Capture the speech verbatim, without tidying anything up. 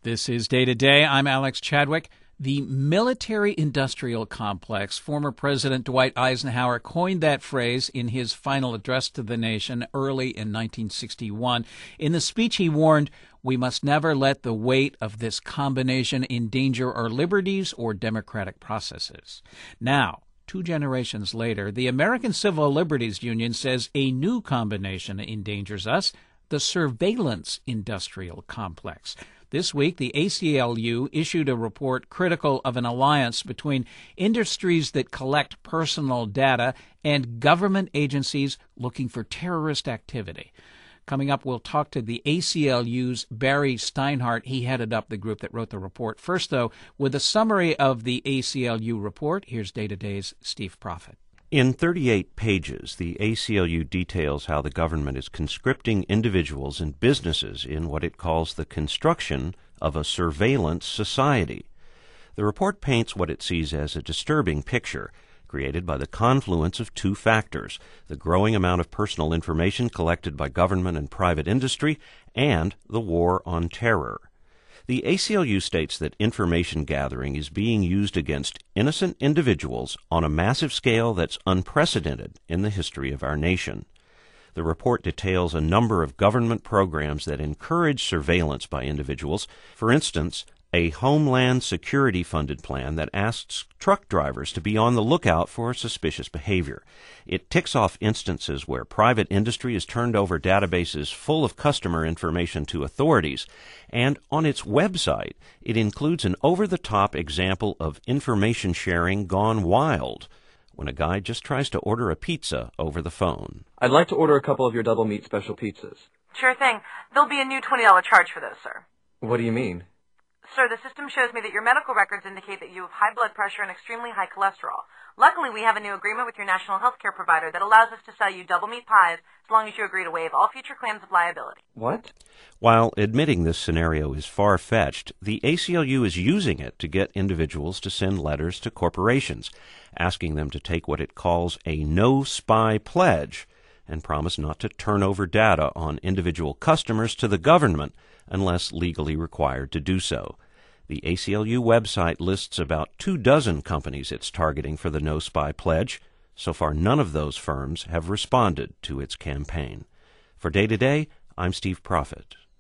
This is Day to Day. I'm Alex Chadwick. The military-industrial complex. Former President Dwight Eisenhower coined that phrase in his final address to the nation early in nineteen sixty-one. In the speech, he warned, "We must never let the weight of this combination endanger our liberties or democratic processes." Now, two generations later, the American Civil Liberties Union says a new combination endangers us, the surveillance industrial complex. This week, the A C L U issued a report critical of an alliance between industries that collect personal data and government agencies looking for terrorist activity. Coming up, we'll talk to the A C L U's Barry Steinhardt. He headed up the group that wrote the report. First, though, with a summary of the A C L U report, here's Day to Day's Steve Prophet. In thirty-eight pages, the A C L U details how the government is conscripting individuals and businesses in what it calls the construction of a surveillance society. The report paints what it sees as a disturbing picture, created by the confluence of two factors: the growing amount of personal information collected by government and private industry, and the war on terror. The A C L U states that information gathering is being used against innocent individuals on a massive scale that's unprecedented in the history of our nation. The report details a number of government programs that encourage surveillance by individuals. For instance, a Homeland Security-funded plan that asks truck drivers to be on the lookout for suspicious behavior. It ticks off instances where private industry has turned over databases full of customer information to authorities, and on its website, it includes an over-the-top example of information sharing gone wild, when a guy just tries to order a pizza over the phone. I'd like to order a couple of your double meat special pizzas. Sure thing. There'll be a new twenty dollars charge for those, sir. What do you mean? Sir, the system shows me that your medical records indicate that you have high blood pressure and extremely high cholesterol. Luckily, we have a new agreement with your national health care provider that allows us to sell you double meat pies as long as you agree to waive all future claims of liability. What? While admitting this scenario is far-fetched, the A C L U is using it to get individuals to send letters to corporations, asking them to take what it calls a no-spy pledge and promise not to turn over data on individual customers to the government unless legally required to do so. The A C L U website lists about two dozen companies it's targeting for the No Spy Pledge. So far, none of those firms have responded to its campaign. For Day to Day, I'm Steve Prophet.